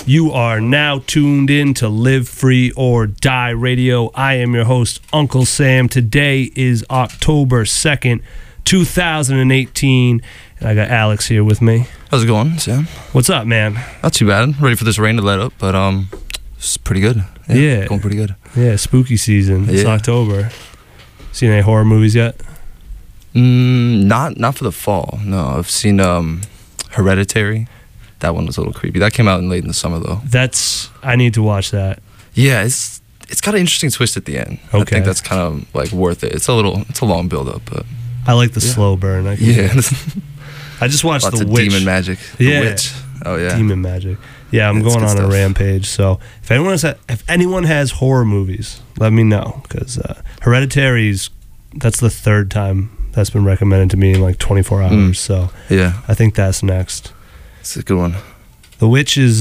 You are now tuned in to Live Free or Die Radio. I am your host, Uncle Sam. Today is October 2nd, 2018, and I got Alex here with me. How's it going, Sam? What's up, man? Not too bad. Ready for this rain to let up, but it's pretty good. Yeah. Going pretty good. Yeah, spooky season. It's October. Seen any horror movies yet? Not for the fall. No, I've seen Hereditary. That one was a little creepy. That came out late in the summer, though. I need to watch that. Yeah, it's got an interesting twist at the end. Okay. I think that's kind of like worth it. It's a long build up, but I like the slow burn. I just watched Lots The of Witch. Demon magic. The Witch. Oh yeah. Demon magic. Yeah, I'm going on a rampage. So if anyone has horror movies, let me know, because Hereditary's, that's the third time that's been recommended to me in like 24 hours. So yeah, I think that's next. It's a good one. The Witch is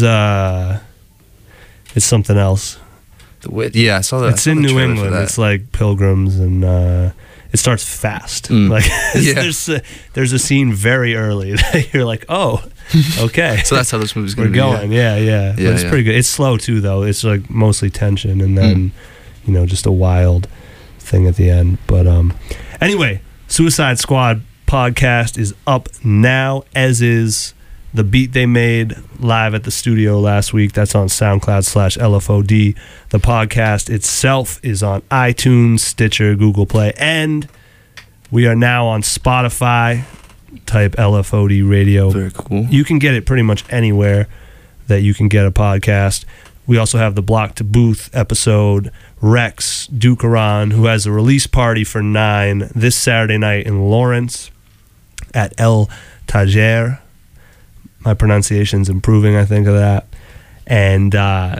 it's something else. The Witch. Yeah, I saw that. It's in New England. It's like pilgrims, and it starts fast. Like there's a scene very early that you're like, oh, okay. So that's how this movie's going to be. We're going. Yeah. But it's pretty good. It's slow too, though. It's like mostly tension, and then just a wild thing at the end. But anyway, Suicide Squad podcast is up now, as is the beat they made live at the studio last week. That's on SoundCloud/LFOD. The podcast itself is on iTunes, Stitcher, Google Play, and we are now on Spotify. Type LFOD Radio. Very cool. You can get it pretty much anywhere that you can get a podcast. We also have the Block to Booth episode. Rex Ducaron, who has a release party for 9 this Saturday night in Lawrence at El Tajer. My pronunciation's improving, I think, of that. And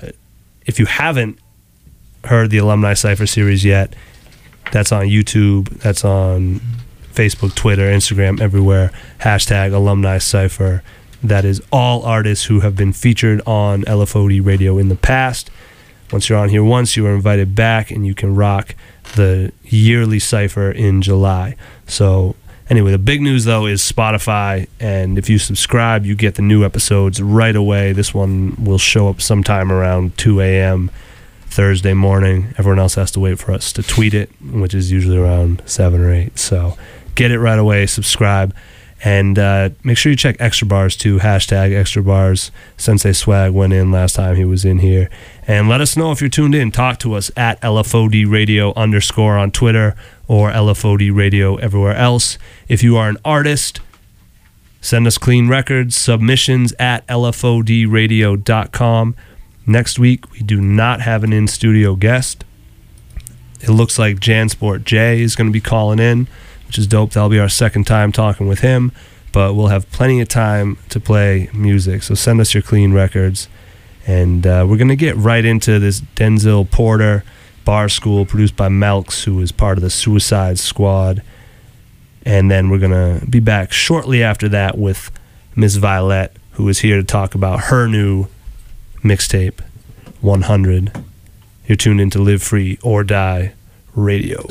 if you haven't heard the Alumni Cypher series yet, that's on YouTube, that's on Facebook, Twitter, Instagram, everywhere. #Alumni Cypher. That is all artists who have been featured on LFOD Radio in the past. Once you're on here once, you are invited back, and you can rock the yearly Cypher in July. So anyway, the big news, though, is Spotify, and if you subscribe, you get the new episodes right away. This one will show up sometime around 2 a.m. Thursday morning. Everyone else has to wait for us to tweet it, which is usually around 7 or 8. So get it right away, subscribe, and make sure you check Extra Bars, too. #Extra Bars. Sensei Swag went in last time he was in here. And let us know if you're tuned in. Talk to us at LFOD Radio _ on Twitter, or LFOD Radio everywhere else. If you are an artist, send us clean records, submissions at LFODradio.com. Next week, we do not have an in-studio guest. It looks like Jansport J is going to be calling in, which is dope. That'll be our second time talking with him, but we'll have plenty of time to play music. So send us your clean records, and we're going to get right into this Denzel Porter Bar School, produced by Melks, who is part of the Suicide Squad. And then we're going to be back shortly after that with Miss Violette, who is here to talk about her new mixtape, 100. You're tuned in to Live Free or Die Radio.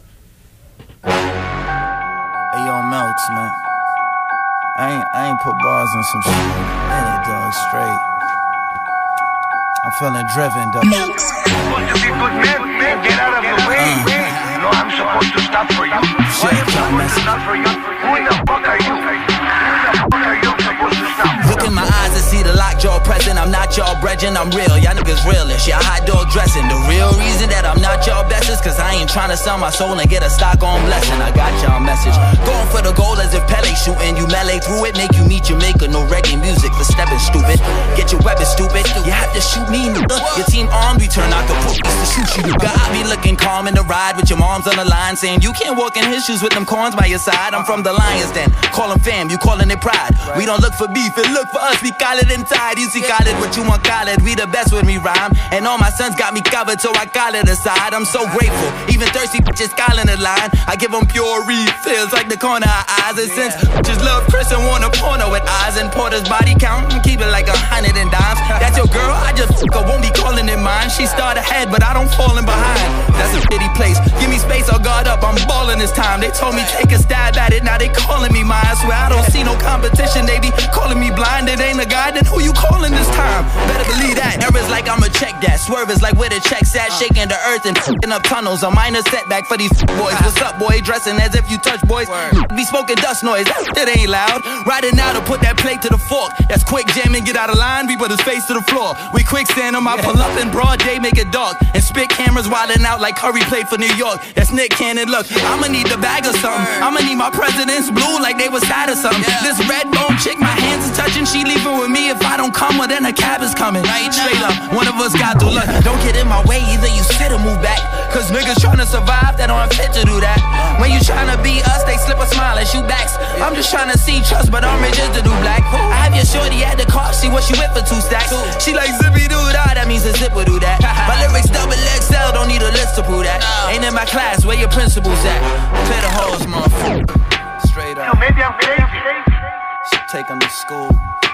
Hey, yo, Melks, man. I ain't put bars on some shit. Minute, dog, straight. I'm feeling driven, dog. Supposed to be good man, get out of the way. No, I'm supposed to stop for you. Why you supposed to stop for you? Who in the fuck are you? Supposed to stop? Look in my eyes and see the lockjaw present. I'm not y'all brethren, I'm real. Y'all niggas realish. Y'all hot dog dressing. The real reason that I'm not y'all best is cause I ain't trying to sell my soul and get a stock on blessing. I got y'all message. Going for the goal as if Pele shooting. You melee through it, make you meet Jamaica. No reggae music for stepping stupid. Get your weapon stupid. You have to shoot me, nigga. Your team armed, we turn out the police to shoot you. God be looking calm in the ride with your moms on the line, saying you can't walk in his shoes with them corns by your side. I'm from the Lions Den. Call them fam, you calling it pride. We don't look for beef, it look for us. We call it inside. You see call it what you want, call it. We the best when we rhyme. And all my sons got me covered, so I call it aside. I'm so grateful. Even thirsty bitches calling the line. I give them pure refills like the corner of eyes. And since bitches love Chris and want a porno with eyes and Porter's body count, keep it like 100 and dimes. That's your girl, I just fuck her, won't be calling it mine. She start ahead, but I don't fall in behind. That's a shitty place. Give me space, I'll guard up. I'm balling this time. They told me take a stab at it, now they calling me mine. I swear I don't see no competition. They be calling me blind. It ain't a guy, then who you calling this time? Better believe that. Errors like I'ma check that. Swerve is like where the check's at. Shaking the earth and f***ing up tunnels. A minor setback for these boys. What's up, boy? Dressing as if you touch boys. Be smoking dust noise. That ain't loud. Riding out to put that plate to the fork. That's quick jamming. Get out of line. We put his face to the floor. We quick stand him. I pull up in broad day. Make it dark. And spit cameras wildin' out like Curry played for New York. That's Nick Cannon. Look, I'ma need the bag or something. I'ma need my presidents blue like they was sad or something. This red bone chick, my hands is touching. She leaving with me. If I don't come, well then a cab is coming. Straight up, one of us got to look. Don't get in my way, either you sit or move back. Cause niggas tryna survive, that aren't fit to do that. When you tryna be us, they slip a smile and shoot backs. I'm just tryna see trust, but I'm rich to do black. I have your shorty at the car, see what she with for 2 stacks. She like zippy doo dah, that means a zip will do that. My lyrics double XL, don't need a list to prove that. Ain't in my class, where your principals at? Clear the hoes, motherfucker. Straight up. Yo, maybe I'm crazy. Take them to school.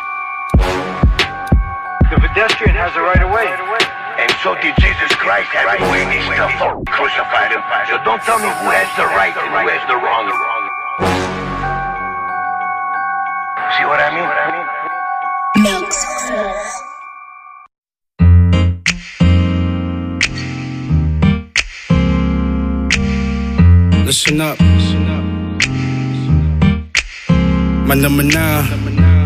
The pedestrian has a right of way. And so did Jesus Christ have a way. They still crucified him. So don't tell me who has the right and who has the wrong. See what I mean? Listen up. My number 9.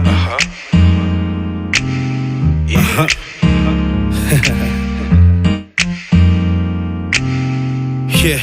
Yeah.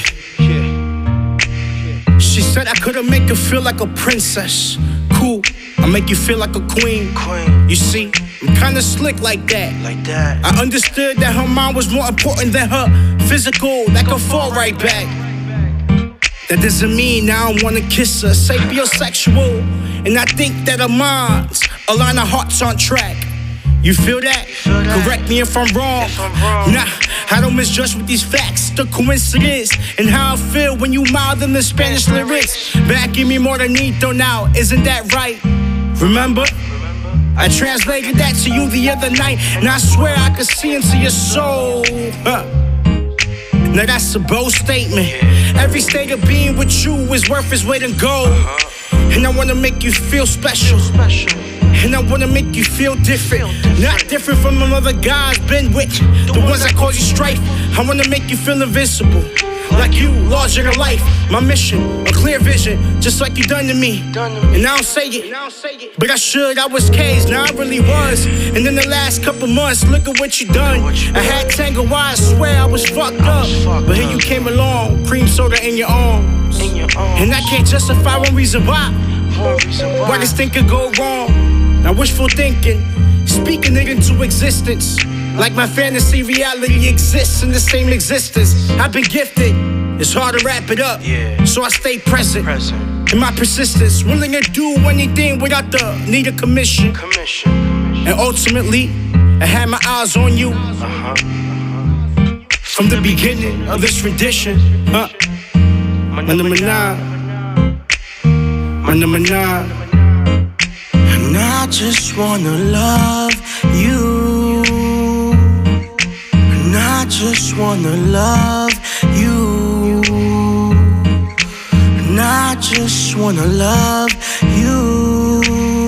She said I could've make her feel like a princess. Cool, I make you feel like a queen. You see, I'm kinda slick like that. I understood that her mind was more important than her physical. That could fall right back. That doesn't mean I don't wanna kiss her. Sapiosexual, and I think that our minds align, our hearts on track. You feel that? Correct me if I'm wrong. Nah, I don't misjudge with these facts. The coincidence and how I feel when you mouth in the Spanish lyrics. Back in me more than Nito now, isn't that right? Remember? I translated that to you the other night, and I swear I could see into your soul. Now that's a bold statement. Every state of being with you is worth its weight in gold. And I wanna make you feel special. And I wanna make you feel different. Not different from the other guys been with. The ones that cause you strife. I wanna make you feel invincible. Like you, larger than life. My mission, a clear vision, just like you done to me. And I don't say it, but I should. I was caged, now I really was. And in the last couple months, look at what you done. I had Tango, I swear I was fucked up. But here you came along, cream soda in your arms. And I can't justify one reason why this thing could go wrong. Now wishful thinking, speaking it into existence. Like my fantasy reality exists in the same existence. I've been gifted, it's hard to wrap it up. So I stay present. In my persistence, willing to do anything without the need of commission. And ultimately, I had my eyes on you. From the beginning of this rendition. My number 9. My number 9. And I just wanna love you. And I just wanna love you. And I just wanna love you.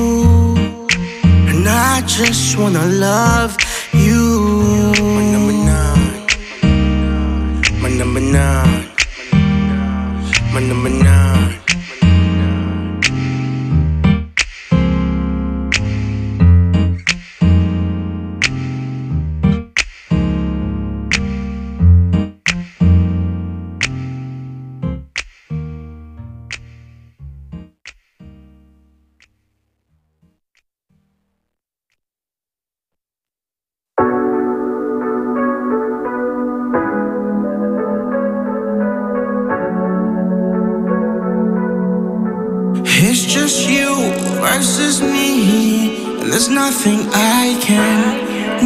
And I just wanna love you. My number 9. My number 9. My number 9. It's just you versus me, and there's nothing I can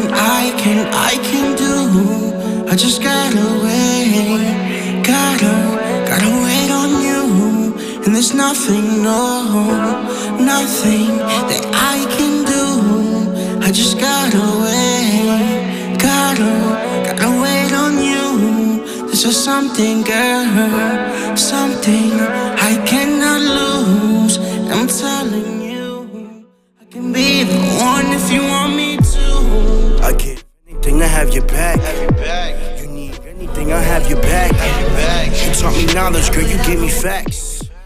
do. I just gotta wait, gotta wait on you. And there's nothing, no, nothing that I can do. I just gotta wait, gotta wait on you. There's just something, girl, something I cannot lose. I'm telling you, I can be the one if you want me to. have your back. You need anything, I have your back. You taught me knowledge, girl, you gave me facts.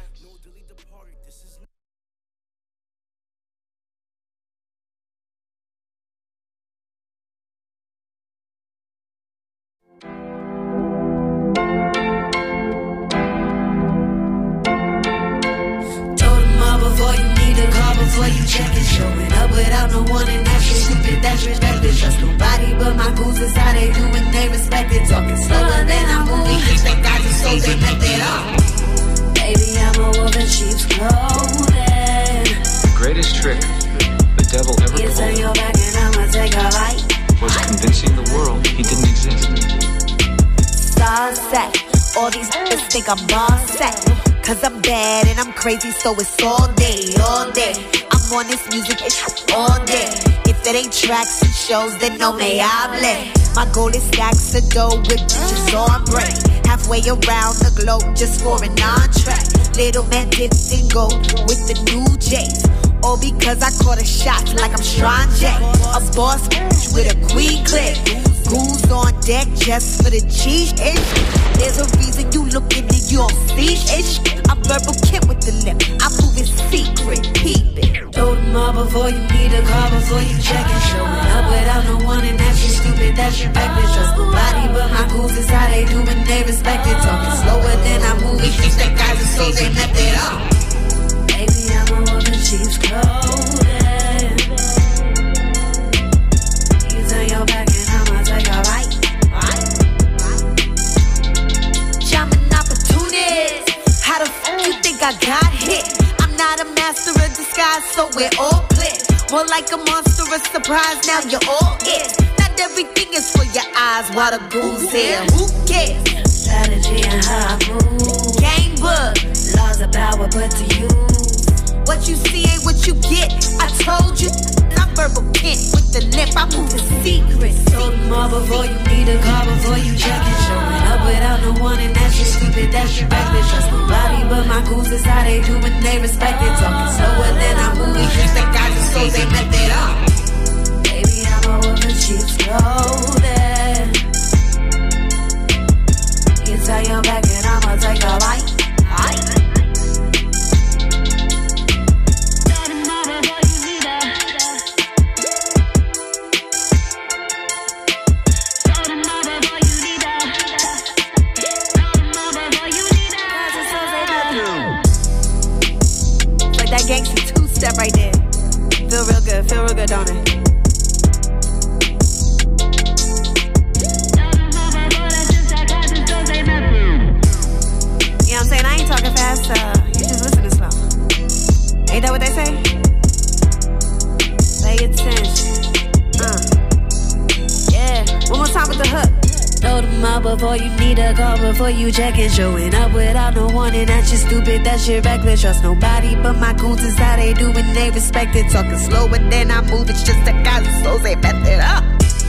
Before you check it, showing up without no one, and that's just stupid, that's respected. Trust nobody but my goons is how they do when they respect it. Talking slower than I'm moving, bitch, they got the soul, they met it up. Baby, I'm a wolf in sheep's clothing. The greatest trick the devil ever It's pulled on your back and I'ma take a bite. was convincing the world he didn't exist. Sunset, all these niggas think I'm set. Cause I'm bad and I'm crazy, so it's all day, all day. I'm on this music, it's all day. If it ain't tracks and shows, then no me hable. My goal is stacks of dough with bitches on break. Halfway around the globe just for an entree. Little man dipped in gold with the new J's. All because I caught a shot like I'm Strange. A boss bitch with a queen clip. Goons on deck just for the cheese ish. There's a reason you looking and you don't see ish. I'm verbal kid with the lip. I'm moving secret, peep it. Throw them all before you need a car, before you check it. Showing up without no one, and that's just stupid, that's your reckless. Trust nobody but my goons is how they do when they respect it. Talking slower than I'm moving, bitch, they guys are so they met it up. Baby, I'm a wolf in sheep's clothing. You turn your back and I'ma take a bite. Jamming opportunities. How the fuck you think I got hit? I'm not a master of disguise, so we're all clear. More like a monster of surprise, now you're all it. Not everything is for your eyes, while the goons here. Who cares? Strategy and how I move. Game book, laws of power put to use. What you see ain't what you get. I told you, I'm verbal kid with the lip. I'm moving secrets. Told them all before you need a car, before you check it. Showing up without no one, and that's just stupid, that's your reckless. Trust nobody but my goons is how they do when they respect it. Talking slower than I'm moving, bitch, they got the soul, they met it up. Baby, I'm a wolf in sheep's clothing. You turn your back and I'ma take a bite. Gangsta two-step right there. Feel real good, don't it? You know what I'm saying? I ain't talking fast, you just listening slow. Ain't that what they say? Pay attention. Yeah, one more time with the hook. Throw them out before you need a call, before you check it. Showing up without no one, and that's just stupid, that's your reckless. Trust nobody but my goons is how they do when they respect it. Talking slower than I move, it's just that guys are so they bet it up.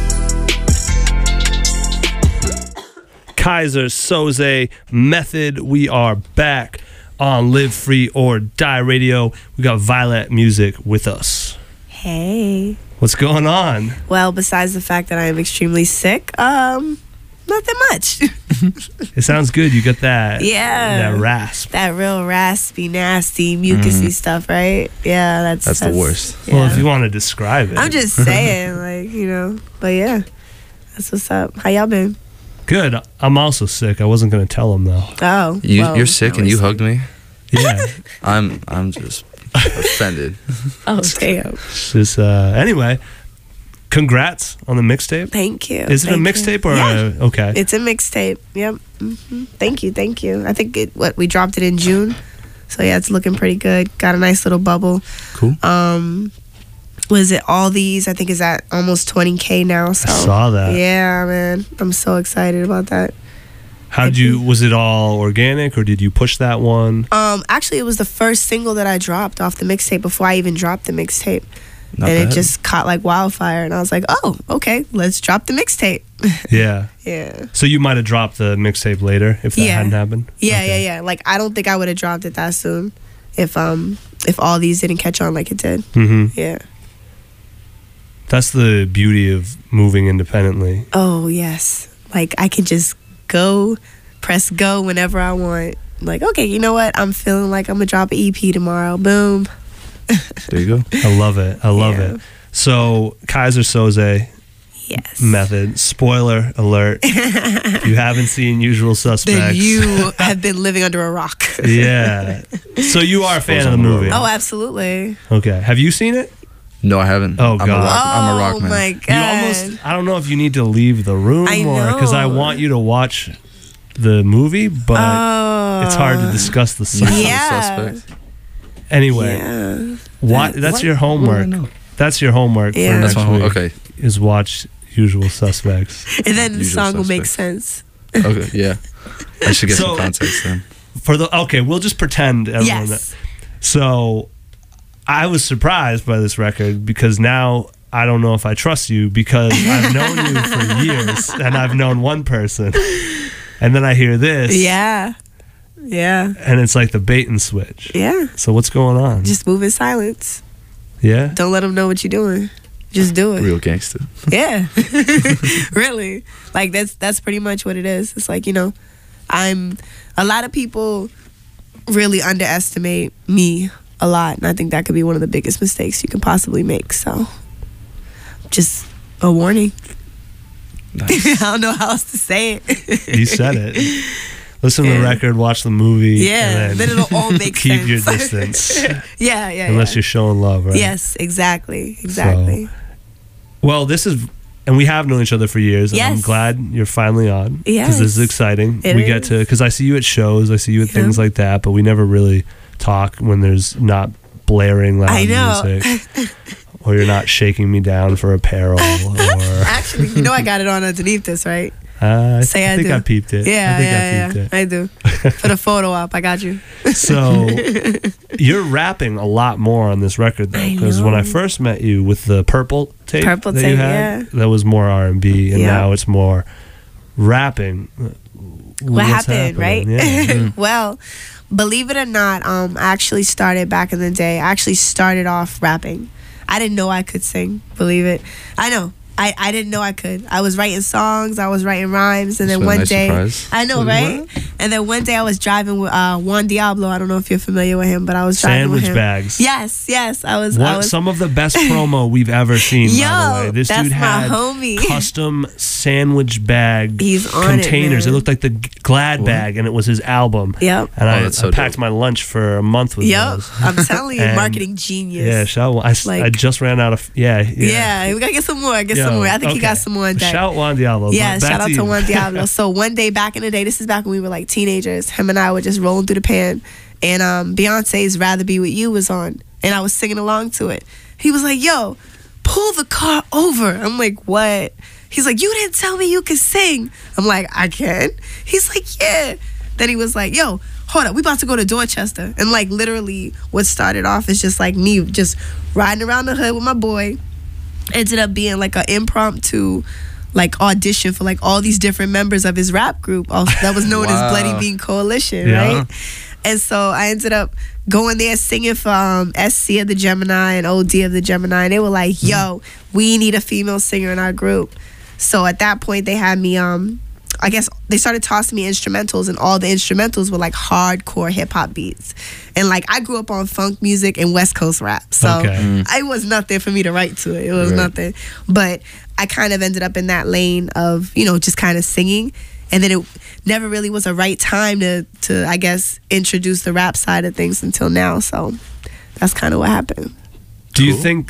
Kaiser Soze Method. We are back on Live Free or Die Radio. We got Violet Music with us. Hey. What's going on? Well, besides the fact that I am extremely sick, nothing much. It sounds good. You got that. Yeah. That rasp. That real raspy, nasty, mucusy stuff, right? Yeah, that's the worst. Yeah. Well, if you want to describe it. I'm just saying, like, you know. But yeah, that's what's up. How y'all been? Good. I'm also sick. I wasn't going to tell him though. Oh. You're sick and you hugged me? Yeah. I'm just offended. Oh, damn. It's just, anyway, congrats on the mixtape. Thank you. Is it a mixtape or okay? It's a mixtape. Yep. Mm-hmm. Thank you. I think we dropped it in June. So yeah, it's looking pretty good. Got a nice little bubble. Cool. Was it All These? I think is at almost 20K now. So I saw that. Yeah, man. I'm so excited about that. Was it all organic or did you push that one? Actually, it was the first single that I dropped off the mixtape before I even dropped the mixtape. Not and bad. it just caught like wildfire, and I was like, oh, okay, let's drop the mixtape. Yeah. Yeah. So you might have dropped the mixtape later if that hadn't happened? Yeah, Okay. yeah. Like, I don't think I would have dropped it that soon if All These didn't catch on like it did. Mm-hmm. Yeah. That's the beauty of moving independently. Oh yes, like I can just press go whenever I want. Like, okay, you know what? I'm feeling like I'm gonna drop an EP tomorrow. Boom. There you go. I love it. I love it. So Kaiser Soze Yes. method. Spoiler alert. If you haven't seen Usual Suspects, Then you have been living under a rock. yeah. So you are a fan of the movie. Oh, absolutely. Okay. Have you seen it? No, I haven't. Oh, I'm God. I'm a rock man. Oh my god. You almost. I don't know if you need to leave the room I or because I know. want you to watch the movie, but it's hard to discuss the scene. Yeah. Suspect. Anyway, Yeah. what? That's your What do I homework. know? That's your homework Yeah. for That's next my week. okay. Is watch Usual Suspects. And then the Usual song will make Suspects. sense. Okay, yeah. I should get So- some context then. For the okay, we'll just pretend everyone. Yes. So I was surprised by this record because now I don't know if I trust you because I've known you for years and I've known one person. And then I hear this. Yeah. Yeah. And it's like the bait and switch. Yeah. So what's going on? Just move in silence. Yeah? Don't let them know what you're doing. Just do it. Real gangster. Yeah. Really. Like that's pretty much what it is. It's like, a lot of people really underestimate me a lot, and I think that could be one of the biggest mistakes you can possibly make. So just a warning. Nice. I don't know how else to say it. You said it. Listen to the Yeah. record, watch the movie. Yeah, and then it'll all make keep sense. your distance. Yeah. Unless you're showing love, right? Yes, exactly. Well, this is, and we have known each other for years. And I'm Yes. glad you're finally on. Yes. Because this is exciting. It we get is. to, because I see you at shows, I see you at Yeah. things like that, but we never really talk when there's not blaring loud I know. music. Or you're not shaking me down for apparel. Or Actually, I got it on underneath this, right? I Say I think do. I peeped it. Yeah, I think yeah, I peeped I do. For the photo op, I got you. it. So you're rapping a lot more on this record, though. I Because when I know. first met you with the Purple tape Purple that you tape, had, yeah. that was more R&B, and Yeah. now it's more rapping. What What's happened, right? happening? Yeah. Well, believe it or not, I actually started back in the day. I actually started off rapping. I didn't know I could sing, believe it. I know. I didn't know I could. I was writing songs, I was writing rhymes, and then That's a one nice day, surprise. I know, right? And then one day I was driving with Juan Diablo. I don't know if you're familiar with him, but I was driving with Sandwich him. bags. Yes, I was. Some of the best promo we've ever seen, by the Yo, way. This that's dude my had homie. custom sandwich bag He's on it, containers. man. It looked like the Glad bag, and it was his album. Yep. And I that's so packed dope. my lunch for a month with Yep. those. I'm telling you, And- marketing genius. Yeah, shout. I Like- just ran out of. Yeah, Yeah, we gotta get some more. Get some Yo, more. I think he okay. got some more in deck. Shout Juan Diablo. Yeah, Back shout out to you. Juan Diablo. So one day back in the day, this is back when we were like teenagers, him and I were just rolling through the pan, and Beyonce's Rather Be With You was on, and I was singing along to it. He was like, yo, pull the car over. I'm like, what? He's like, you didn't tell me you could sing. I'm like, I can. He's like, yeah. Then he was like, yo, hold up, we about to go to Dorchester. And like literally what started off is just like me just riding around the hood with my boy. Ended up being like an impromptu like audition for like all these different members of his rap group that was known Wow. as Bloody Bean Coalition, Yeah. right? And so I ended up going there singing for SC of the Gemini and OD of the Gemini, and they were like, yo, we need a female singer in our group. So at that point they had me I guess they started tossing me instrumentals, and all the instrumentals were like hardcore hip hop beats. And like I grew up on funk music and West Coast rap. So Okay. it was nothing for me to write to it. It was Right. nothing. But I kind of ended up in that lane of, just kind of singing. And then it never really was a right time to I guess, introduce the rap side of things until now. So that's kind of what happened. Do you think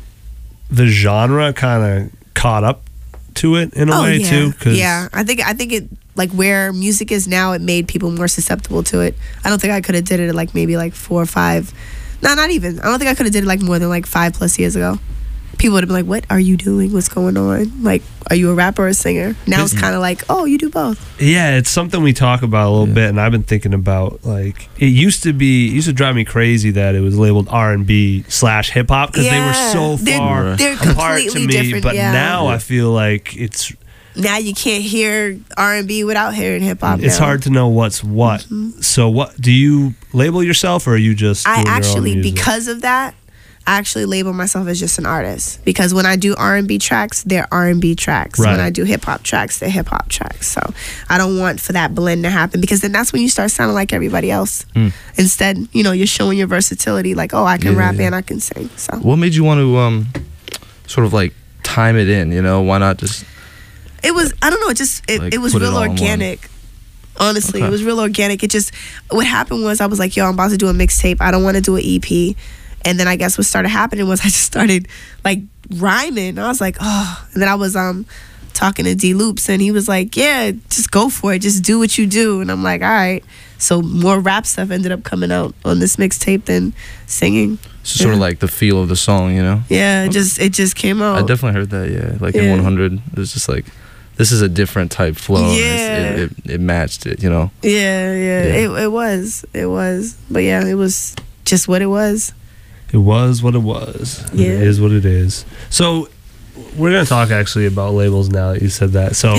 the genre kind of caught up to it in a way yeah. too? 'Cause- Yeah, I think it like where music is now, it made people more susceptible to it. I don't think I could have did it at like maybe like 4 or 5. No, not even. I don't think I could have did it like more than like 5+ years ago. People would have been like, "What are you doing? What's going on? Like, are you a rapper or a singer?" Now it's kind of like, "Oh, you do both." Yeah, it's something we talk about a little bit, and I've been thinking about like it used to drive me crazy that it was labeled R&B/hip hop because they were so far They're apart to completely me. different. But yeah. now I feel like it's Now you can't hear R&B without hearing hip hop. hard to know what's what. So what do you label yourself, or are you just I doing your own actually, music? because of that, I actually label myself as just an artist, because when I do R&B tracks, they're R&B tracks. Right. When I do hip hop tracks, they're hip hop tracks. So I don't want for that blend to happen, because then that's when you start sounding like everybody else. Instead, you know, you're showing your versatility, like, oh, I can rap and I can sing. So What made you want to sort of like time it in? You know, why not just? it was, I don't know, it was put it real all in one. organic. Honestly, Okay. it was real organic. It just, what happened was I was like, yo, I'm about to do a mixtape. I don't want to do an EP. And then I guess what started happening was I just started like rhyming. I was like, oh. And then I was talking to D Loops, and he was like, yeah, just go for it. Just do what you do. And I'm like, all right. So more rap stuff ended up coming out on this mixtape than singing. So sort of like the feel of the song, you know? Yeah, it just came out. I definitely heard that, yeah. Like in Yeah. 100, it was just like, this is a different type flow. Yeah. It matched it, you know? Yeah. Yeah. It was. But yeah, it was just what it was. It was what it was. Yeah. It is what it is. So we're going to talk actually about labels now that you said that. So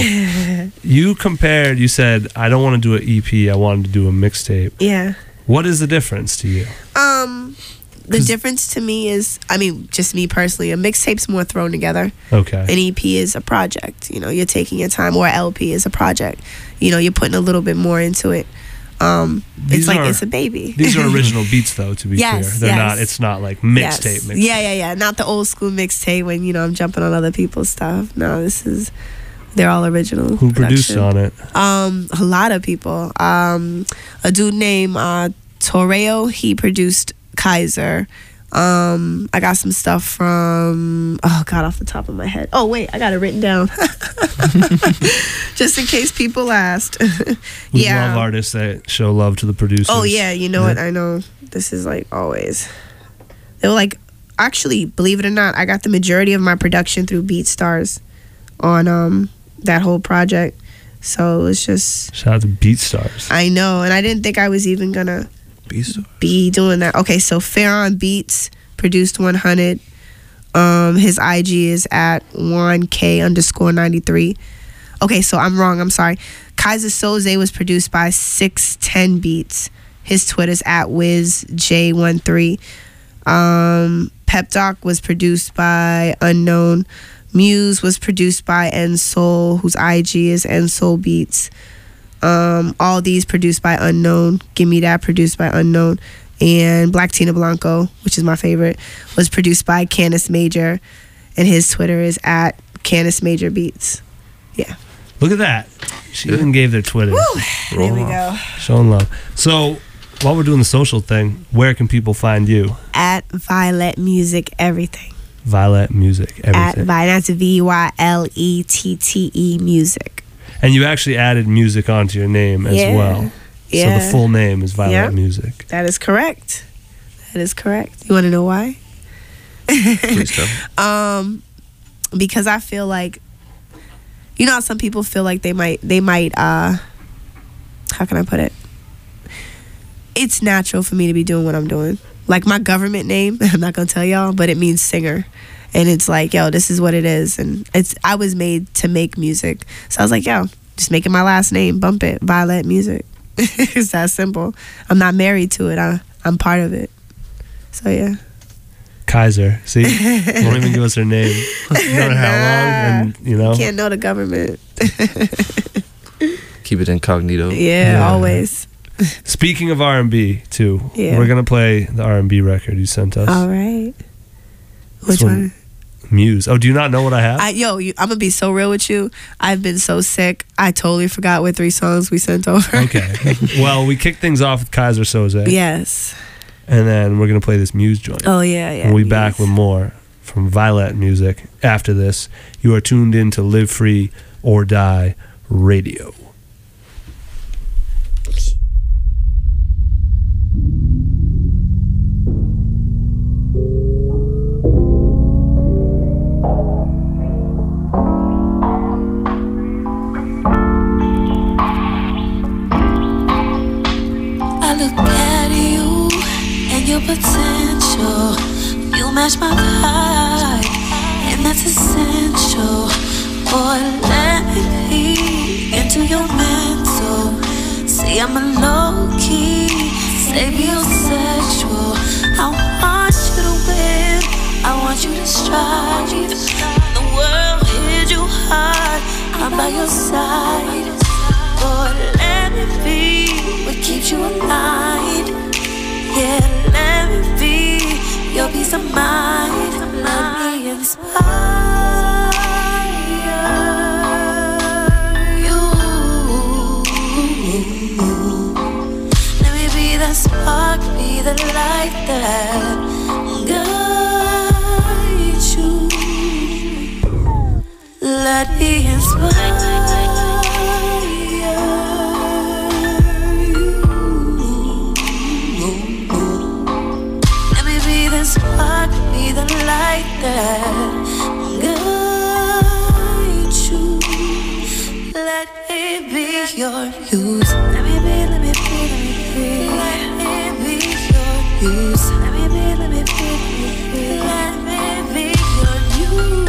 you said, I don't want to do an EP, I wanted to do a mixtape. Yeah. What is the difference to you? The difference to me is, I mean, just me personally, a mixtape's more thrown together. Okay. An EP is a project. You know, you're taking your time, or LP is a project. You know, you're putting a little bit more into it. It's like it's a baby. These are original beats, though. To be clear, they're not. It's not like mixtape. Mixtape. Yeah. Not the old school mixtape when, you know, I'm jumping on other people's stuff. No, they're all original. Who produced production. on it? A lot of people. A dude named Toreo. He produced Kaiser. I got some stuff from, oh God, off the top of my head. Oh wait, I got it written down. Just in case people asked. We love artists that show love to the producers. Oh yeah, you know what? I know this is like always. They were like, actually, believe it or not, I got the majority of my production through BeatStars on that whole project. So it was just, shout out to BeatStars. I know, and I didn't think I was even gonna be doing that. Okay, so Farron Beats produced 100. His IG is at 1K_93. Okay, so I'm wrong. I'm sorry. Kaiser Soze was produced by 610 Beats. His Twitter's at WizJ13. Pep Doc was produced by Unknown. Muse was produced by Ensoul, whose IG is Ensoul Beats. All these produced by Unknown. Gimme That produced by Unknown. And Black Tina Blanco, which is my favorite, was produced by Canis Major, and his Twitter is at Canis Major Beats. Yeah. Look at that. She even gave their Twitter. There we go. Showing love. So while we're doing the social thing, where can people find you? At Violet Music Everything. Violet Music Everything. At that's VYLETTE Music. And you actually added music onto your name as well. Yeah. So the full name is Violet Music. That is correct. You want to know why? Please tell. Because I feel like, you know how some people feel like they might how can I put it? It's natural for me to be doing what I'm doing. Like my government name, I'm not gonna tell y'all, but it means singer. And it's like, yo, this is what it is. And I was made to make music. So I was like, yo, just make it my last name, bump it, Violet Music. It's that simple. I'm not married to it. I'm part of it. So yeah. Kaiser. See? Won't even give us her name. Know how long, and you know. Can't know the government. Keep it incognito. Yeah, always. Speaking of R&B too, Yeah. we're gonna play the R&B record you sent us. All right. This Which one? Muse. Oh, do you not know what I have? I'm gonna be so real with you. I've been so sick. I totally forgot what 3 songs we sent over. Okay. Well, we kicked things off with Kaiser Soze. Yes. And then we're gonna play this Muse joint. Oh yeah. And we'll be back with more from Violet Music after this. You are tuned in to Live Free or Die Radio. I look at you and your potential. You match my vibe, and that's essential. Boy, let me peek into your mental. See, I'm a low-key, sapiosexual. I want you to win by your side. Boy, let me be what keeps you alive. Yeah, let me be your peace of mind. Let me inspire you. Let me be the spark, be the light that guides you. Let me inspire you. Let me be the spark, be the light that guides you. Let me be your muse. Let me be, let me be, let me be. Let me be your muse. Let me be, let me be, let me be your muse.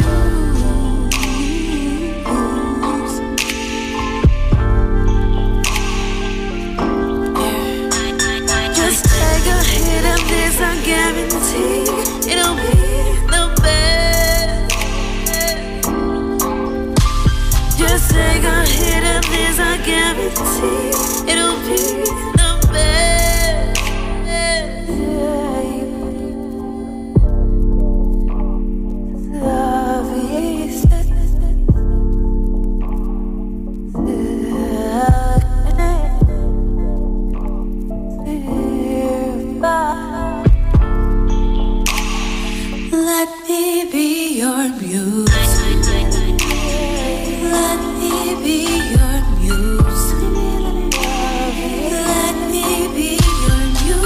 Just take a hit of this, I guarantee it'll be the best. Just take a hit of this, I guarantee it'll be the best. Let me be your muse. Let me be your muse. Let me be your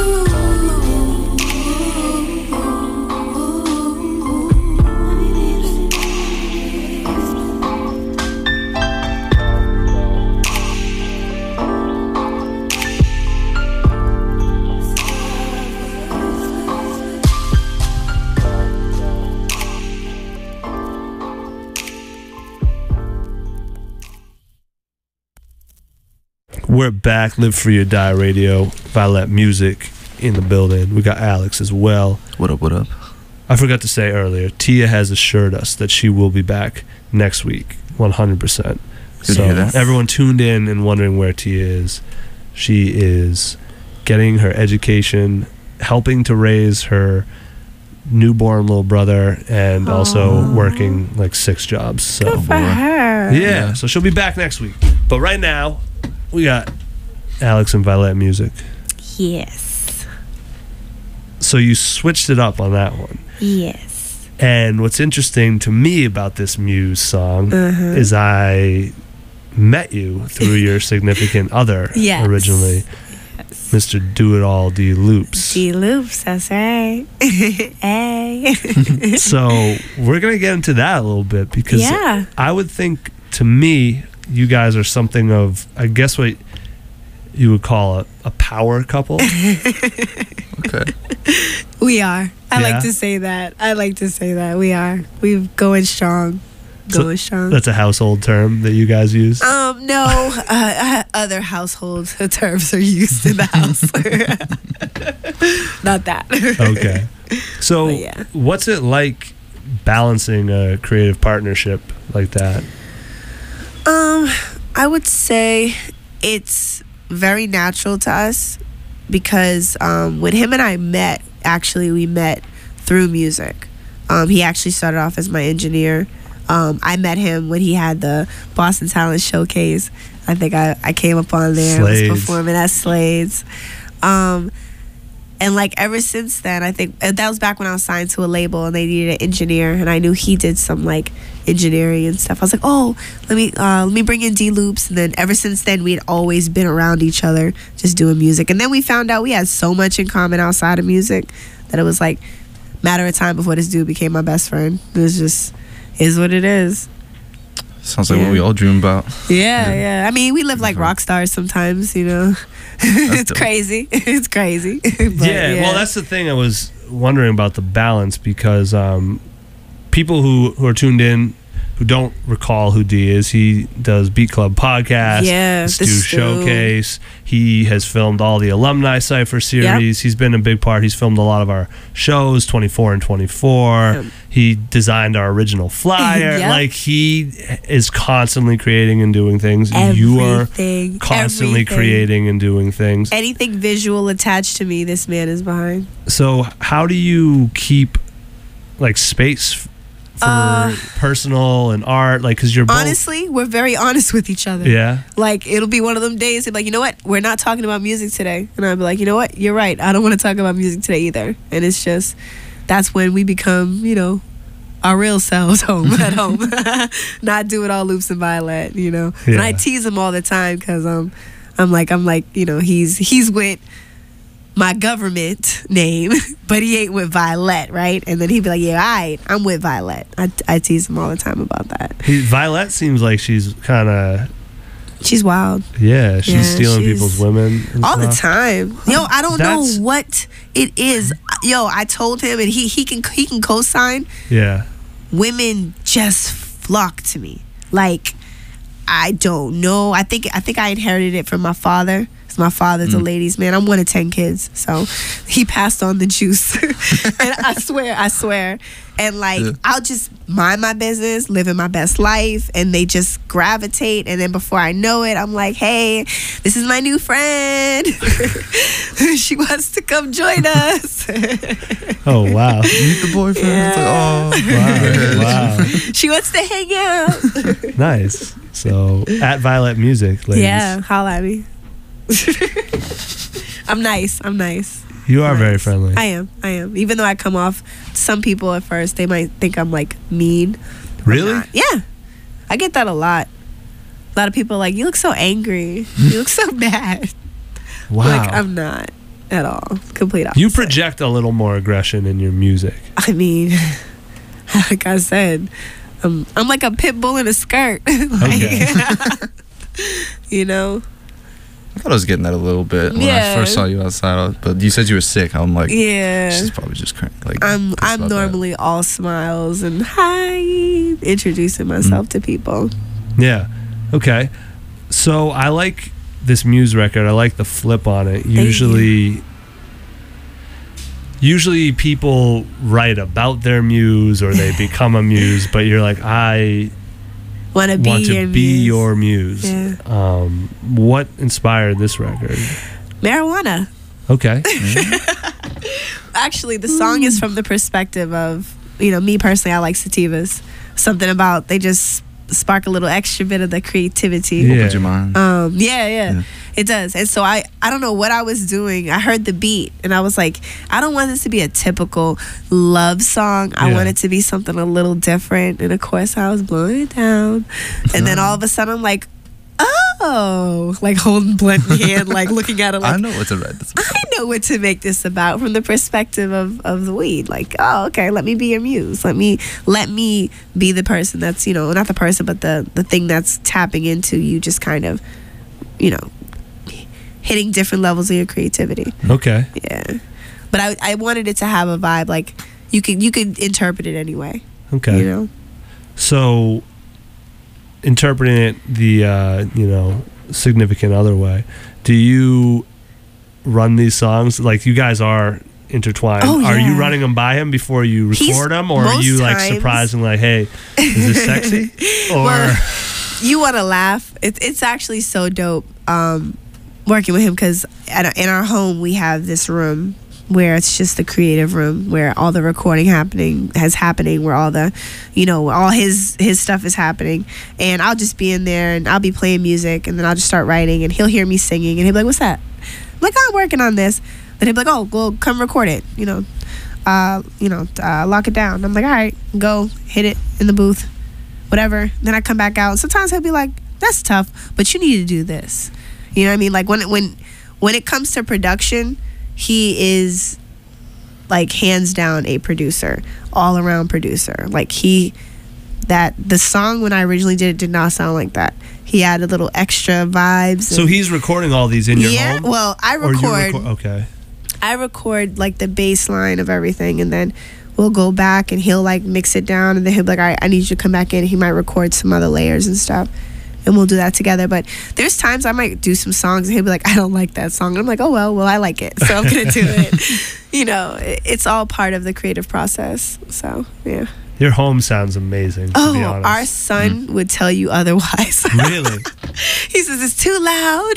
We're back. Live Free or Die Radio. Violet Music in the building. We got Alex as well. What up, what up? I forgot to say earlier, Tia has assured us that she will be back next week, 100%. Good So to hear that. everyone tuned in and wondering where Tia is. She is getting her education, helping to raise her newborn little brother, and also working like 6 jobs. So Good for her. yeah, so she'll be back next week. But right now, we got Alex and Violet Music. Yes. So you switched it up on that one. Yes. And what's interesting to me about this Muse song is I met you through your significant other Yes. originally, Mr. Do It All D Loops. D Loops, that's right. Hey. So we're going to get into that a little bit because Yeah. I would think, to me, you guys are something of, I guess, what you would call a power couple. Okay. We are. I Yeah? like to say that. We are. We're going strong. Going strong. That's a household term that you guys use. No, other household terms are used in the house. Not that. Okay. So But yeah. what's it like balancing a creative partnership like that? I would say it's very natural to us because when him and I met, actually we met through music. He actually started off as my engineer. I met him when he had the Boston Talent Showcase. I think I came up on there and was Slades. performing at Slades. And like ever since then, I think that was back when I was signed to a label and they needed an engineer, and I knew he did some like engineering and stuff. I was like, oh, let me bring in D Loops. And then ever since then, we'd always been around each other, just doing music. And then we found out we had so much in common outside of music that it was like matter of time before this dude became my best friend. It was just is what it is. Sounds like Yeah. what we all dream about. Yeah. I mean, we live like rock stars sometimes, you know. It's dope. crazy. It's crazy. But, Yeah, well, that's the thing I was wondering about the balance because people who are tuned in, who who don't recall who D is, he does Beat Club Podcast, Yeah, the the Stew Stew. Showcase. He has filmed all the Alumni Cypher series. He's been a big part. He's filmed a lot of our shows, 24 and 24. Yep. He designed our original flyer. Yep. Like, he is constantly creating and doing things. You are Everything. constantly Everything. creating and doing things. Anything visual attached to me, this man is behind. So how do you keep like space for personal and art? Like, because you're both, Honestly, we're very honest with each other. yeah. Like, it'll be one of them days, he'll be like, you know what? We're not talking about music today. And I'll be like, you know what? You're right. I don't want to talk about music today either. And it's just, that's when we become, you know, our real selves at home. Not doing all loops and Violet, you know. And I Yeah. tease him all the time because I'm like, you know, he's with my government name, but he ain't with Violet, right? And then he'd be like, yeah, I'm with Violet. I tease him all the time about that. Violet seems like she's kind of, She's wild. yeah, she's Yeah, stealing she's- people's women and All the stuff. time. Yo, I don't know That's- what it is. Yo, I told him, and he can co-sign. Yeah. Women just flock to me. Like, I don't know. I think I inherited it from my father. 'Cause my father's a ladies' man. I'm one of 10 kids, so he passed on the juice. And I swear. And like, I'll just mind my business, living my best life, and they just gravitate. And then before I know it, I'm like, hey, this is my new friend. She wants to come join us. Oh, wow. Meet the boyfriend. Yeah. It's like, Wow. Wow. She wants to hang out. Nice. So, at Violet Music, ladies. Yeah, holla at me. I'm nice. You are very Nice. friendly. I am. Even though I come off, some people at first, they might think I'm like mean. I'm Really? not. Yeah. I get that a lot. A lot of people are like, you look so angry. You look so mad. Wow. Like, I'm not at all. Complete opposite. You project a little more aggression in your music. I mean, like I said, I'm like a pit bull in a skirt. Like, Okay. you know? I thought I was getting that a little bit when Yeah. I first saw you outside. But you said you were sick. I'm like, Yeah. she's probably just crying. Like, I'm pissed about that. normally all smiles and hi, introducing myself to people. Yeah. Okay. So I like this Muse record. I like the flip on it. Usually people write about their muse or they become a muse, but you're like, I Want to want to be muse. your muse. Yeah. What inspired this record? Marijuana. Okay. Actually, the song is from the perspective of, you know, me personally, I like sativas. Something about they just spark a little extra bit of the creativity. Yeah. Opens your mind. Yeah. It does. And so I don't know what I was doing. I heard the beat and I was like, I don't want this to be a typical love song. I Yeah. want it to be something a little different. And of course I was blowing it down. And then all of a sudden I'm like, oh, like holding blunt in hand, like looking at it like, I know what to write this about. I know what to make this about from the perspective of the weed. Like, oh, okay, let me be your muse. Let me be the person that's, you know, not the person, but the thing that's tapping into you, just kind of, you know, hitting different levels of your creativity. Okay. Yeah. But I wanted it to have a vibe, like you could interpret it anyway. Okay. You know? So interpreting it the significant other way, do you run these songs like you guys are intertwined? Oh, Are you yeah. running them by him before you He's- record them, or are most you like times- surprising, like, hey, is this sexy? Or Well, you want to laugh. It's actually so dope working with him because in our home we have this room where it's just the creative room where all the recording happening, where all the, you know, all his stuff is happening, and I'll just be in there and I'll be playing music and then I'll just start writing and he'll hear me singing and he'll be like, what's that? I'm like, oh, I'm working on this. Then he'll be like, oh, well, come record it, lock it down. I'm like, all right, go hit it in the booth, whatever. Then I come back out. Sometimes he'll be like, that's tough, but you need to do this. You know what I mean? Like when it comes to production, he is like hands down a producer, all around producer. Like the song when I originally did it did not sound like that. He added little extra vibes. so he's recording all these in your home? Well, I Or you record. okay. I record like the bass line of everything, and then we'll go back and he'll like mix it down, and then he'll be like, all right, I need you to come back in. He might record some other layers and stuff, and we'll do that together. But there's times I might do some songs and he'll be like, I don't like that song. And I'm like, oh well I like it, so I'm gonna do it. You know, it's all part of the creative process. So yeah. Your home sounds amazing, to be honest. Our son would tell you otherwise. Really? He says it's too loud.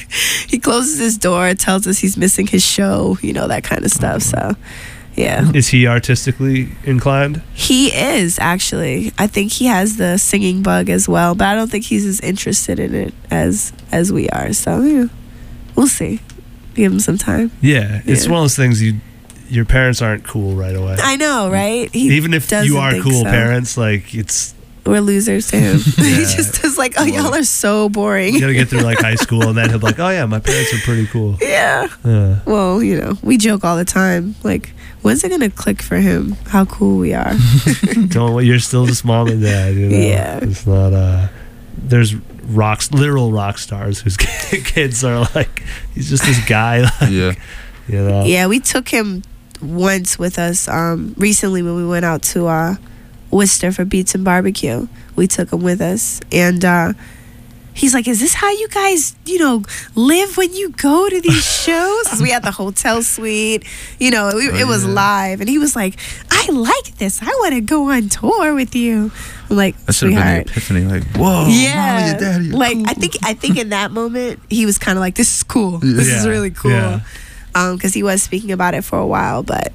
He closes his door, tells us he's missing his show, you know, that kind of stuff. So yeah. Is he artistically inclined? He is, actually. I think he has the singing bug as well, but I don't think he's as interested in it as we are. So yeah, we'll see. Give him some time. Yeah, it's one of those things your parents aren't cool right away. I know, right? Even if you are cool parents, like we're losers to him. He just is like, oh, y'all are so boring. You gotta get through like high school, and then he'll be like, oh yeah, my parents are pretty cool. Yeah. Well, you know, we joke all the time. Like, when's it gonna click for him how cool we are? You're still just mom and dad, you know? Yeah. It's not, there's literal rock stars whose kids are like, he's just this guy. Like, yeah. You know? Yeah, we took him once with us recently when we went out to Worcester for Beats and Barbecue. We took him with us, and he's like, is this how you guys, you know, live when you go to these shows? 'Cause we had the hotel suite, you know, it was live, and he was like, I like this, I want to go on tour with you. I'm like, that should have been an epiphany, like, whoa, yeah, Mommy and Daddy, like cool. I think in that moment he was kind of like, this is cool, this is really cool. Yeah. Because he was speaking about it for a while, but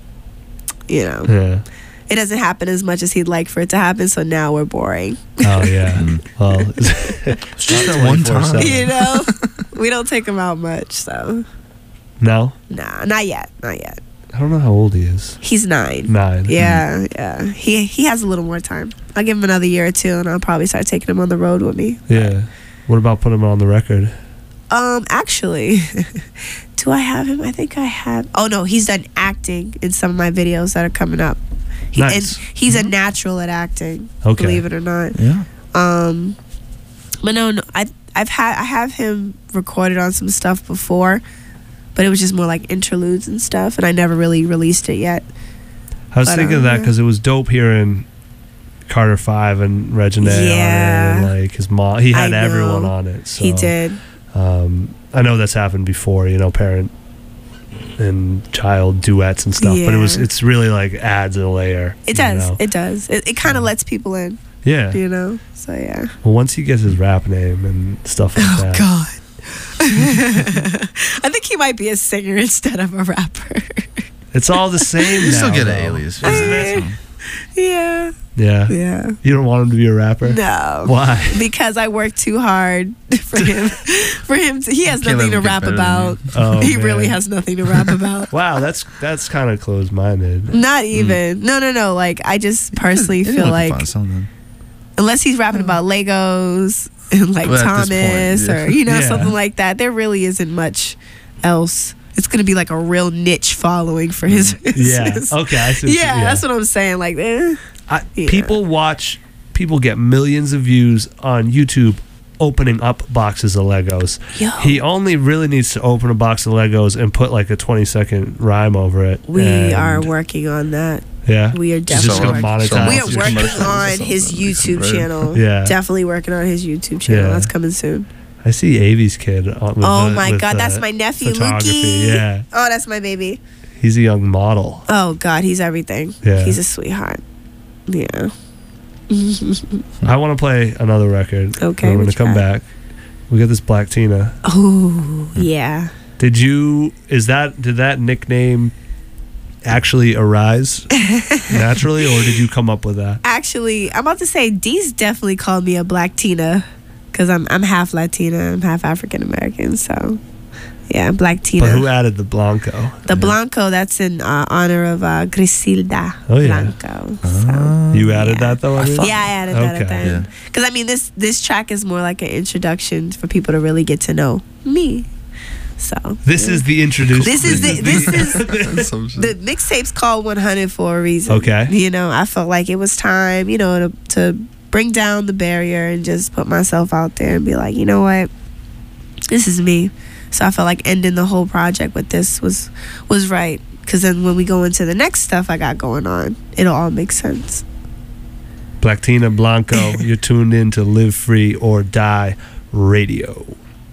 you know, it doesn't happen as much as he'd like for it to happen. So now we're boring. Oh yeah. Well, it's just that one time. You know, we don't take him out much. So no, nah, not yet. I don't know how old he is. He's 9. 9. Yeah, yeah. He has a little more time. I'll give him another year or two, and I'll probably start taking him on the road with me. Yeah. What about putting him on the record? Actually, do I have him? I think I have. Oh no, he's done acting in some of my videos that are coming up. Nice. And he's a natural at acting. Okay. Believe it or not. Yeah. But no, I have him recorded on some stuff before, but it was just more like interludes and stuff, and I never really released it yet. I was thinking of that because it was dope hearing Carter 5 and Reginae on it, and like his mom. He had everyone on it. So, he did. I know that's happened before, you know, parent and child duets and stuff, but it's really like adds a layer. It does. It does. It kind of lets people in. Yeah. You know. So yeah. Well, once he gets his rap name and stuff like that. Oh God. I think he might be a singer instead of a rapper. It's all the same. You now, still get though. an alias. Yeah. Yeah. Yeah. You don't want him to be a rapper? No. Why? Because I work too hard for him. He has nothing to rap about. Oh, he man. really has nothing to rap about. Wow, that's kind of closed-minded. Not even. No. Like, I just personally feel like unless he's rapping about Legos and like Thomas or you know something like that, there really isn't much else. It's gonna be like a real niche following for his. Yeah. Okay. I see. Yeah, that's what I'm saying. Like, people get millions of views on YouTube opening up boxes of Legos. Yo. He only really needs to open a box of Legos and put like a 20-second rhyme over it. We are working on that. Yeah. We are definitely monetize. We are working on his YouTube channel. Yeah. Definitely working on his YouTube channel. Yeah. That's coming soon. I see Avi's kid. With my God, that's my nephew, photography. Lukey. Yeah. Oh, that's my baby. He's a young model. Oh God, he's everything. Yeah. He's a sweetheart. Yeah. I want to play another record. Okay. We're going to come back. We got this Black Tina. Oh, yeah. Did that nickname actually arise naturally, or did you come up with that? Actually, I'm about to say Dee's definitely called me a Black Tina because I'm half Latina, I'm half African American, so yeah, Black Tina. But who added the Blanco? The Blanco, that's in honor of Griselda Blanco. So, you added that though? I added that at the end. Yeah. Because I mean, this track is more like an introduction for people to really get to know me. So this is the introduction. This is the mixtape's called 100 for a reason. Okay. You know, I felt like it was time, you know, to bring down the barrier and just put myself out there and be like, you know what, this is me. So I felt like ending the whole project with this was right. Because then when we go into the next stuff I got going on, it'll all make sense. Black Tina Blanco, you're tuned in to Live Free or Die Radio.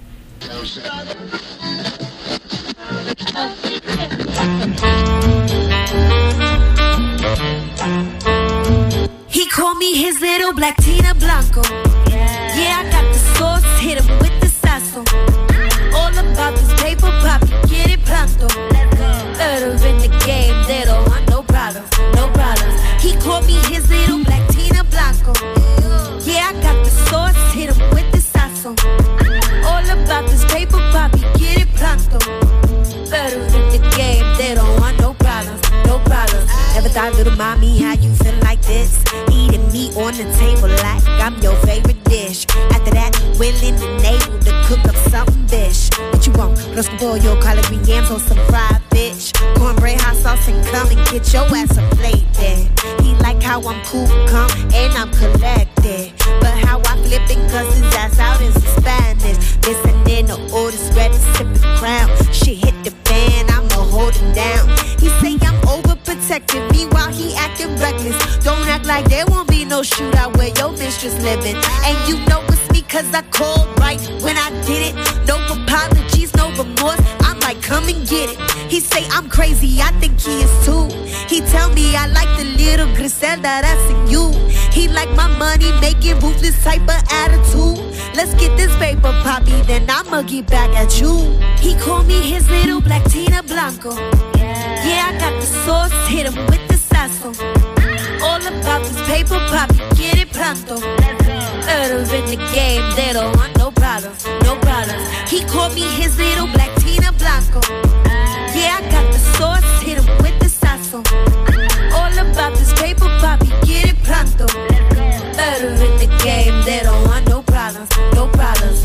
He called me his little Black Tina Blanco. Yeah, I got the sauce, hit him with the sasso. All about this paper poppy, get it pronto. Better in the game, they don't want no problems, no problems. He called me his little Black Tina Blanco. Yeah, I got the sauce, hit him with the sasso. All about this paper poppy, get it pronto. Better in the game, they don't want no problems, no problems. Never thought, little mommy, how you feel like this? Eating meat on the table like I'm your favorite dish. After that, willing and able to cook up something fish. What you want? Los pollo, collard green yams or some fried fish. Cornbread, hot sauce, and come and get your ass a plate then. He like how I'm cool, calm, and I'm collected. But how I flip and cuss his ass out in some Spanish. Listening to all this red and sipping crown. Shit hit the fan, I'ma hold him down. He say I'm overprotective, meanwhile he acting reckless. Don't act like there won't be no shootout where your mistress living. And you know it's me cause I called right when I did it. No apologies, no remorse, I'm like come and get it. He say I'm crazy, I think he is too. He tell me I like the little Griselda that's in you. He like my money making ruthless type of attitude. Let's get this paper poppy, then I'ma get back at you. He called me his little Black Tina Blanco. Yeah, I got the sauce, hit him with the sasso. All about this paper poppy, get it pronto. Better in the game, they don't want no problems, no problems. He called me his little Black Tina Blanco. Yeah, I got the sauce, hit him with the sasso. All about this paper poppy, get it pronto. Better in the game, they don't want no problems, no problems.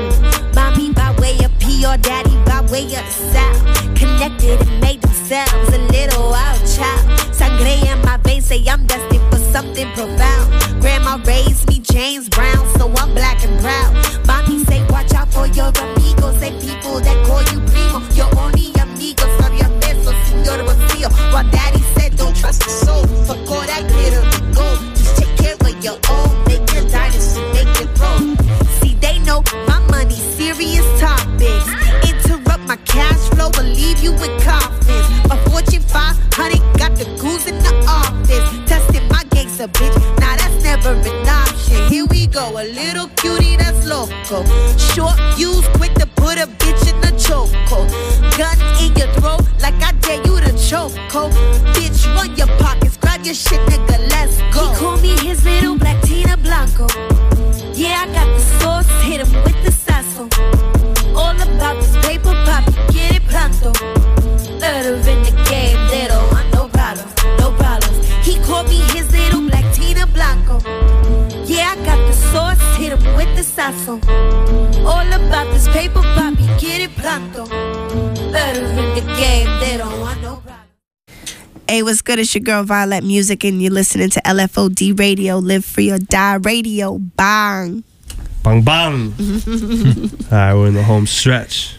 Mommy by way of P or daddy by way of the South. Connected and made themselves a little wild child. Sangre in my veins say I'm destined for something profound. Grandma raised me James Brown, so I'm black and proud. Mommy say watch out for your amigos, say people that call you primo. Your only amigo, sorry I'm beso, señor vacío. While daddy said don't trust the soul, fuck all that glitter and gold. Just take care of your own, make your dynasty, make it grow. See they know my money, serious topics. Interrupt my cash flow, will leave you with confidence. My Fortune 500 got the goons in the office. Testing my gangster bitch, nah that's never an option. Here we go, a little cutie that's loco. Short fuse, quick to put a bitch in the chokehold. Gun in your throat, like I dare you to choke. Bitch, run your pockets, grab your shit, nigga, let's go. He called me his little Black Tina Blanco. Yeah, I got the sauce, hit him with the sasso. All about this paper poppy, get it pronto. Better in the game, they don't want no problems, no problems. He called me his little Black Tina Blanco. Yeah, I got the sauce, hit him with the sasso. All about this paper poppy, get it pronto. Better in the game, they don't want no problems. Hey, what's good? It's your girl Violet Music, and you're listening to LFOD Radio, Live Free or Die Radio. Bang. Bang, bang. All right, we're in the home stretch.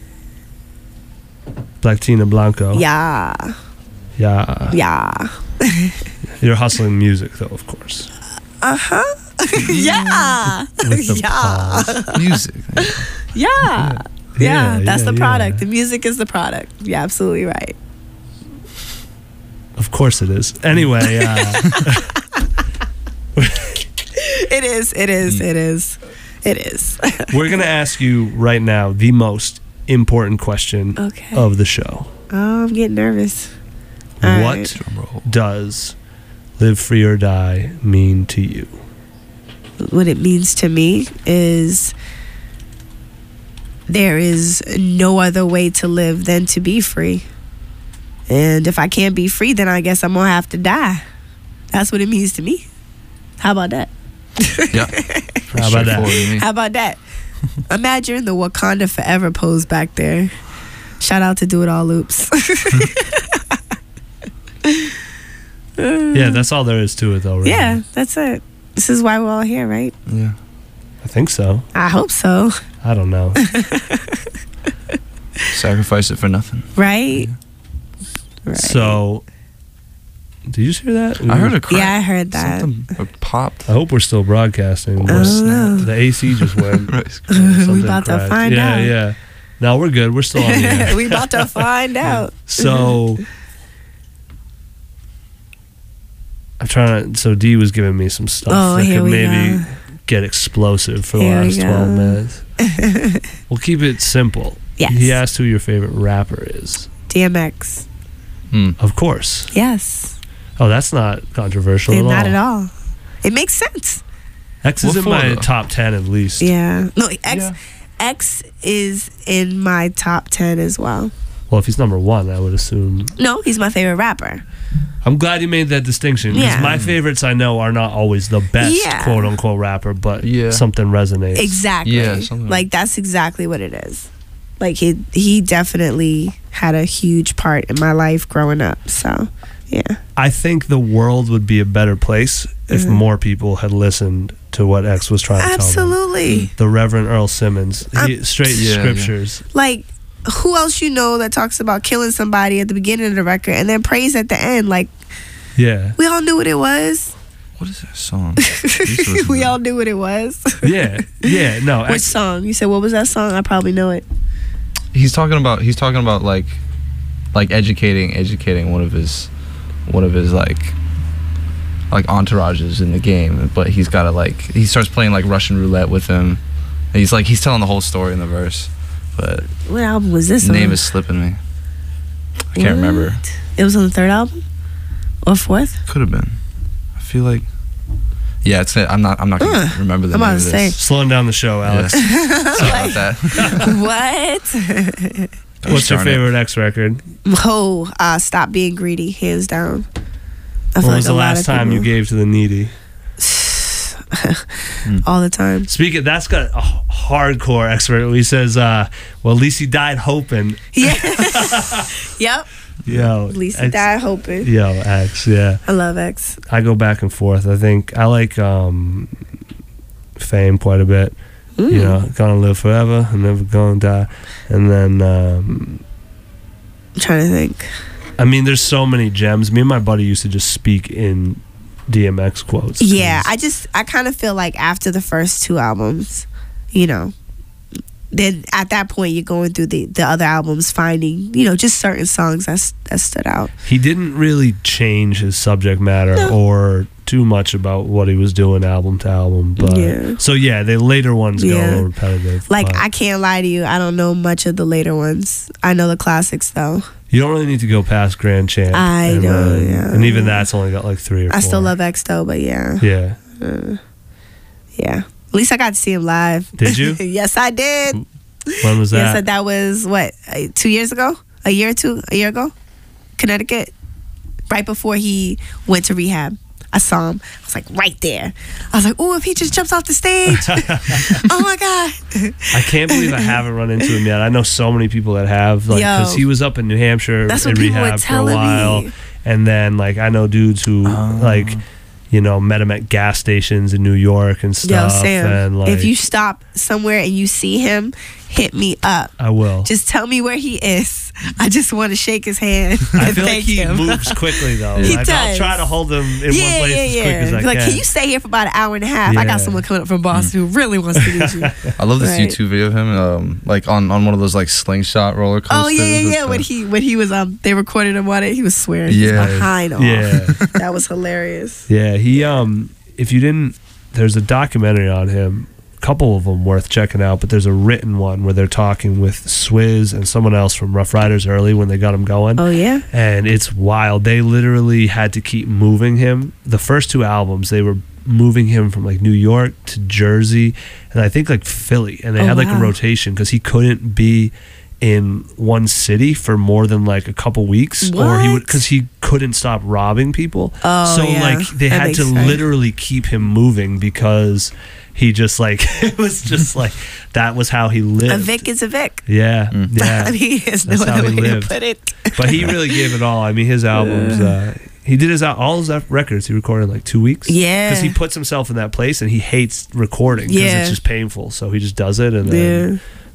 Black Tina Blanco. Yeah. Yeah. Yeah. You're hustling music, though, of course. Uh-huh. Yeah. With the Yeah. pause. Music. Yeah. Yeah, that's the yeah. product. The music is the product. You're absolutely right. Of course it is. Anyway, It is. It is. It is. It is. we're going to ask you right now the most important question Okay. of the show. Oh, I'm getting nervous. All What right. does Live Free or Die mean to you? What it means to me is there is no other way to live than to be free. And if I can't be free, then I guess I'm going to have to die. That's what it means to me. How about that? Yeah. How about that? How about that? Imagine the Wakanda Forever pose back there. Shout out to Do It All Loops. Yeah, that's all there is to it, though, really. Yeah, that's it. This is why we're all here, right? Yeah. I think so. I hope so. I don't know. Sacrifice it for nothing. Right? Right. So, did you just hear that? I heard a crack. Yeah, I heard that. Something popped. I hope we're still broadcasting. I don't know. The AC just went. Right. We Something about to cracked. find out. Yeah. No, we're good. We're still on the air. We about to find out. So, I'm trying to. So, D was giving me some stuff Oh, that here could we maybe go. get explosive for the Here we last 12 minutes. We'll keep it simple. Yes. He asked who your favorite rapper is. DMX. Of course. Yes. Oh, that's not controversial at all. Not at all. It makes sense. X is What in for, my though? top 10 at least. Yeah. No, X Yeah. X is in my top 10 as well. Well, if he's number one, I would assume. No, he's my favorite rapper. I'm glad you made that distinction. Because Yeah. my favorites I know are not always the best Yeah. quote unquote rapper, but Yeah. something resonates. Exactly. Yeah, something like that's exactly what it is. Like he definitely had a huge part in my life growing up. So, yeah. I think the world would be a better place if more people had listened to what X was trying to tell them. Absolutely. The Reverend Earl Simmons. Straight Yeah, scriptures. Like, who else you know that talks about killing somebody at the beginning of the record and then praise at the end? Like, Yeah. we all knew what it was. What is that song? We all knew what it was. Yeah. Yeah. No. Which song? You said, what was that song? I probably know it. He's talking about like educating one of his like entourages in the game, but he's got to he starts playing like Russian roulette with him. And he's telling the whole story in the verse, but What album was this the name on? is slipping me. I can't remember. What? It was on the third album? Or fourth? Could have been. I feel like. Yeah, it's it. I'm not gonna remember the I'm name about of to this. say. Slowing down the show, Alex. Sorry about that. What? What's your Darn it. favorite X record? Oh, Stop Being Greedy, hands down. I When feel was like the a lot last of time you people- gave to the needy? all the time. Speaking, that's got a hardcore X record. He says, well, at least he died hoping. Yeah. Yep. Yo, At least he X- died hoping. Yo, X, yeah. I love X. I go back and forth. I think I like Fame quite a bit. You know, gonna live forever and never gonna die. And then I'm trying to think. I mean, there's so many gems. Me and my buddy used to just speak in DMX quotes. Yeah, I kind of feel like after the first two albums, you know, then at that point you're going through the other albums, finding, you know, just certain songs that stood out. He didn't really change his subject matter or too much about what he was doing album to album. But Yeah. so yeah, the later ones go a Yeah. little repetitive. Like, but I can't lie to you, I don't know much of the later ones. I know the classics though. you don't really need to go past Grand Champ. I and know, then- yeah. And even that's only got like 3 or 4. I still love X though, but yeah. Yeah. Yeah. At least I got to see him live. Did you? Yes, I did. When was Yes, that? that was what, 2 years ago? A year ago? Connecticut. Right before he went to rehab. I saw him. I was like right there. I was like, oh, if he just jumps off the stage. Oh my God. I can't believe I haven't run into him yet. I know so many people that have, like, Yo. because he was up in New Hampshire That's in what people were rehab for a telling while, me. and then like I know dudes who like, you know, met him at gas stations in New York and Yo, stuff. Sam, and like, if you stop somewhere and you see him, hit me up. I will. Just tell me where he is. I just want to shake his hand I and feel like thank he him. moves quickly though. He Like, I'll does. try to hold him in one place as quick as I Like, can. can you stay here for about an hour and a half? I Yeah. got someone coming up from Boston who really wants to meet you. I love this Right. YouTube video of him, like on one of those like slingshot roller coasters. Oh yeah. with the- When he was they recorded him on it, he was swearing. He was Yeah. behind off. Yeah. That was hilarious. Yeah, he if you didn't, there's a documentary on him, a couple of them worth checking out, but there's a written one where they're talking with Swizz and someone else from Rough Riders early when they got him going. Oh yeah. And it's wild. They literally had to keep moving him. The first 2 albums, they were moving him from like New York to Jersey and I think like Philly, and they Oh, had like a wow. rotation because he couldn't be in one city for more than like a couple weeks, or he would, What? because he couldn't stop robbing people. Oh, So yeah. like they That had to makes sense. literally keep him moving because he just like it was just like that was how he lived. A Vic is a Vic. Yeah, yeah. I mean, there's no That's how other he way to lived. put it. But he really gave it all. I mean, his albums. He did all his records. He recorded in like 2 weeks. Yeah. because he puts himself in that place and he hates recording because Yeah. it's just painful. So he just does it and then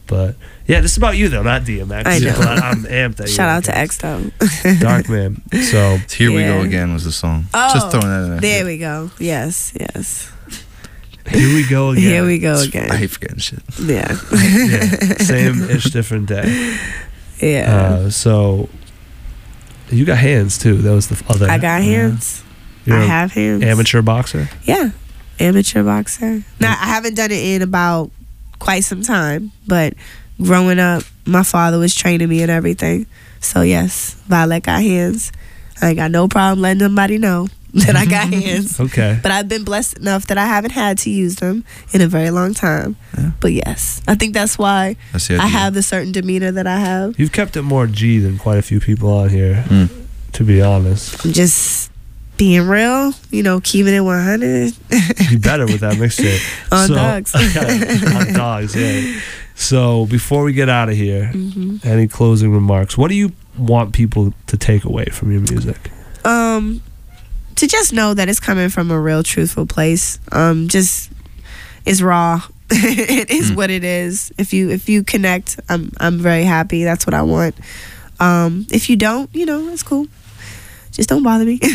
But yeah, this is about you though, not DMX. I know. But I'm amped that Shout you're out to the X though. Dark Man. So Here We Go Yeah. Again was the song. Oh, Just throwing that in there. There we go. Yes. here we go again. Here we go I again. hate forgetting shit. Yeah. Yeah, same-ish, different day. Yeah. So you got hands too. That was the other. I got hands. You're I an have hands. Amateur boxer. Yeah. Amateur boxer. Now, I haven't done it in about quite some time, but growing up, my father was training me and everything. So, yes, Violet got hands. I ain't got no problem letting somebody know that I got hands. Okay. But I've been blessed enough that I haven't had to use them in a very long time. Yeah. But yes, I think that's why That's the I idea. have the certain demeanor that I have. You've kept it more G than quite a few people on here, to be honest. I'm just being real, keeping it 100. You better with that mixtape. On dogs. On dogs, yeah. So before we get out of here, Mm-hmm. any closing remarks? What do you want people to take away from your music? To just know that it's coming from a real truthful place. Just it's raw. It is what it is. If you connect, I'm very happy. That's what I want. If you don't, it's cool. Just don't bother me.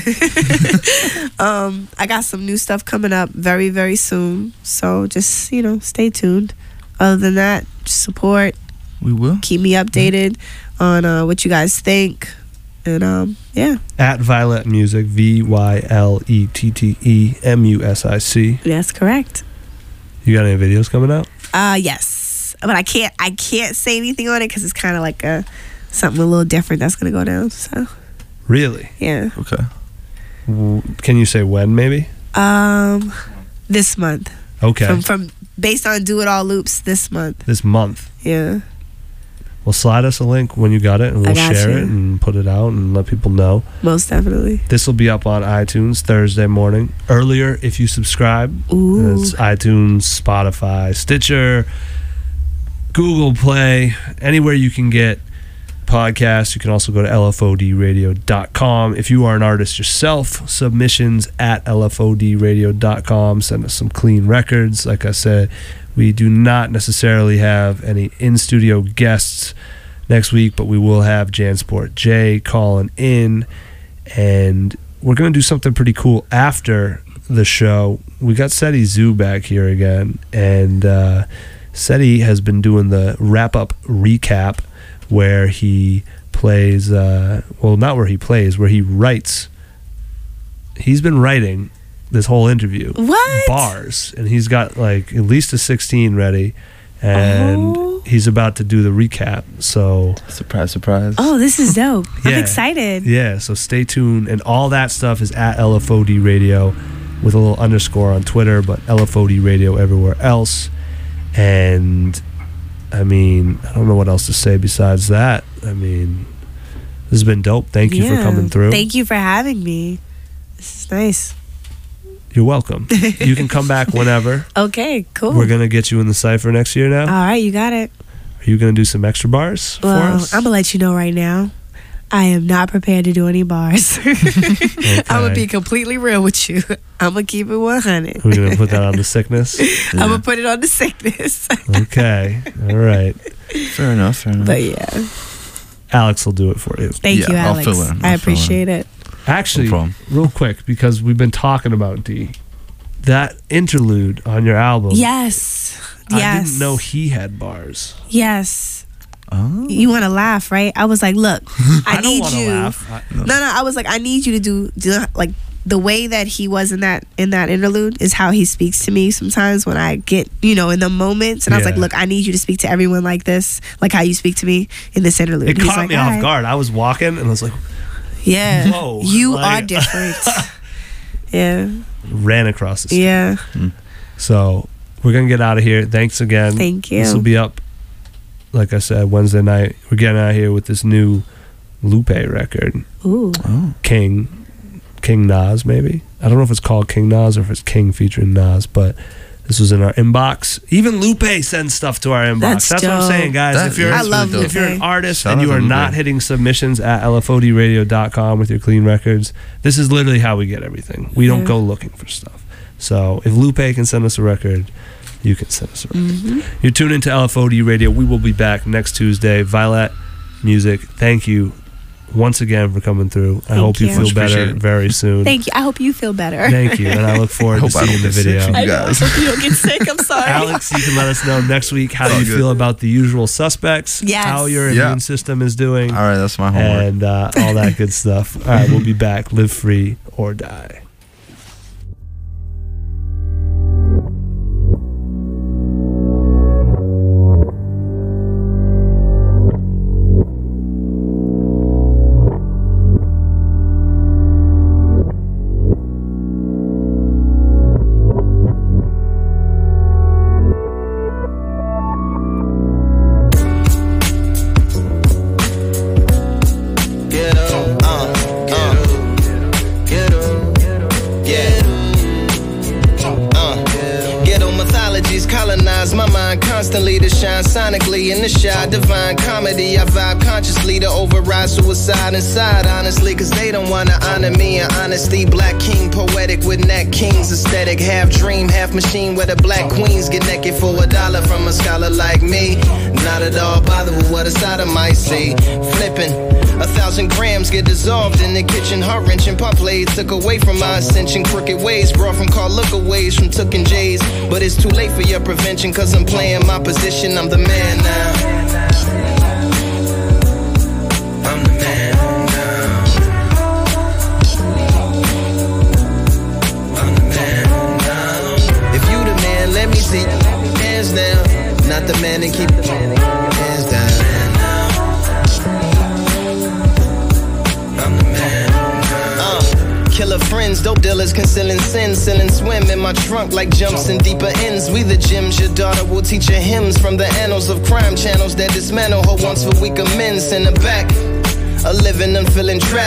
I got some new stuff coming up very, very soon. So just, stay tuned. Other than that, just support. We will. Keep me updated on what you guys think. And yeah. At Violet Music, VYLETTEMUSIC. That's correct. You got any videos coming out? Yes. But I can't say anything on it because it's kind of like something a little different that's gonna go down. So Really? yeah. Okay. Can you say when, maybe? This month. Okay. From based on Do It All Loops this month. This month. Yeah. Well, slide us a link when you got it, and we'll got share you. it and put it out and let people know. Most definitely. This will be up on iTunes Thursday morning. Earlier, if you subscribe. Ooh. It's iTunes, Spotify, Stitcher, Google Play, anywhere you can get podcasts. You can also go to lfodradio.com. If you are an artist yourself, submissions at lfodradio.com. Send us some clean records. Like I said, we do not necessarily have any in-studio guests next week, but we will have Jansport J calling in, and we're going to do something pretty cool after the show. We got Seti Zoo back here again, and Seti has been doing the wrap-up recap where he plays, not where he plays, where he writes. He's been writing this whole interview. What? Bars. And he's got like at least a 16 ready. And he's about to do the recap. So Surprise, surprise. Oh, this is dope. I'm Yeah. excited. yeah, so stay tuned. And all that stuff is at LFOD Radio with a little underscore on Twitter, but LFOD Radio everywhere else. And I mean, I don't know what else to say besides that. I mean, this has been dope. Thank you for Yeah. coming through. Thank you for having me. This is nice. You're welcome. You can come back whenever. Okay, cool. We're going to get you in the Cypher next year now. All right, you got it. Are you going to do some extra bars for Well, us? I'm gonna let you know right now. I am not prepared to do any bars. I'm gonna be completely real with you. I'm gonna keep it 100. We're going to put that on the sickness. I'm gonna put it on the sickness. Okay. All right. Fair enough. But yeah, Alex will do it for you. thank you, I'll Alex. fill in. I I'll fill in. appreciate it. Actually, No problem. real quick, because we've been talking about D, that interlude on your album. Yes. I didn't know he had bars. Yes. Oh. You want to laugh, right? I was like, look, I don't need wanna you. laugh. No, I was like, I need you to do like the way that he was in that interlude is how he speaks to me sometimes when I get, in the moments. And I was like, Yeah. look, I need you to speak to everyone like this, like how you speak to me in this interlude. It And he's caught like, me "All off right." guard. I was walking and I was like, Yeah. Whoa, You like- are different. Yeah. ran across the street. Yeah. So we're going to get out of here. Thanks again. Thank you. This will be up, like I said, Wednesday night. We're getting out of here with this new Lupe record. Ooh. King Nas, maybe. I don't know if it's called King Nas or if it's King featuring Nas, but this was in our inbox. Even Lupe sends stuff to our inbox. That's what I'm dope. saying, guys. That- if you're that's I love really if you're an Lupe. artist Shout and out you to are Lupe. not hitting submissions at lfodradio.com with your clean records, this is literally how we get everything. We don't Yeah. go looking for stuff. So if Lupe can send us a record, you can send us a record. You're tuned into LFOD Radio. We will be back next Tuesday. Violet Music, thank you once again for coming through. I hope you feel better very soon. Thank you. I hope you feel better. Thank you, and I look forward to seeing the video. I hope you don't get sick. I'm sorry. Alex, you can let us know next week how you feel about The Usual Suspects, how your immune system is doing. All right, that's my homework. And all that good stuff. All right, we'll be back. Live free or die. Constantly to shine sonically in the shy divine comedy. I vibe consciously to override suicide inside, honestly, cause they don't wanna honor me in honesty. Black king, poetic with Nat King's aesthetic. Half dream, half machine, where the black queens get naked for $1 from a scholar like me. Not at all bothered with what a side might see. Flipping 1,000 grams get dissolved in the kitchen. Heart wrenching, pop blade took away from my ascension. Crooked ways brought from call lookaways from Tookin' J's. But it's too late for your prevention, cause I'm playing my position. I'm the man now. I'm the man now. I'm the man now. If you the man, let me see hands down. Not the man and keep hands down. Killer friends, dope dealers, concealing sins, selling swim in my trunk like jumps in deeper ends. We the gems, your daughter will teach her hymns from the annals of crime channels that dismantle her once for weaker men. Send her back, a living and feeling trapped.